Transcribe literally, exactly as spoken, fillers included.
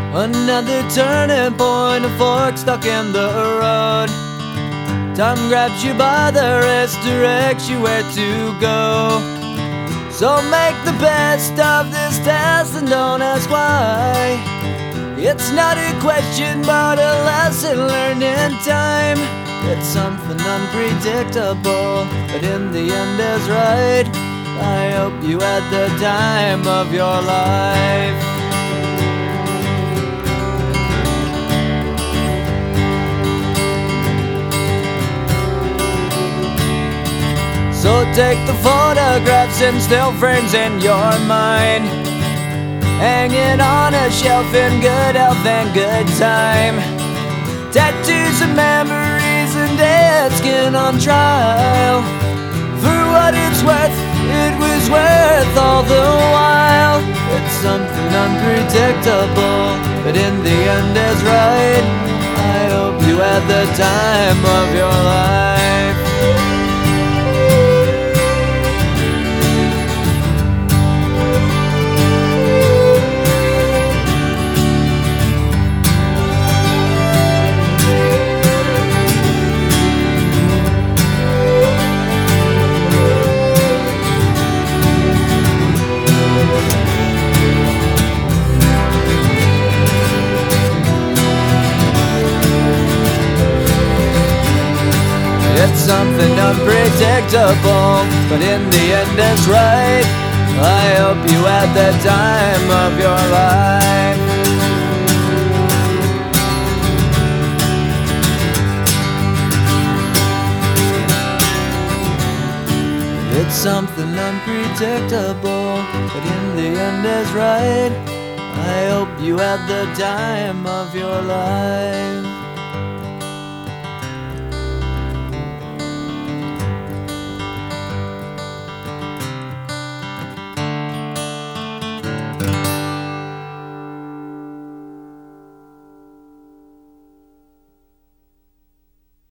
Another turning point, a fork stuck in the road. Time grabs you by the wrist, directs you where to go. So make the best of this test and don't ask why. It's not a question but a lesson learned in time. It's something unpredictable, but in the end is right. I hope you had the time of your life. So take the photographs and still frames in your mind, hanging on a shelf in good health and good time. Tattoos and memories and dead skin on trial. For what it's worth, it was worth all the while. It's something unpredictable, but in the end is right. I hope you had the time of your life. It's something unpredictable, but in the end it's right. I hope you had the time of your life. It's something unpredictable, but in the end is right. I hope you had the time of your life.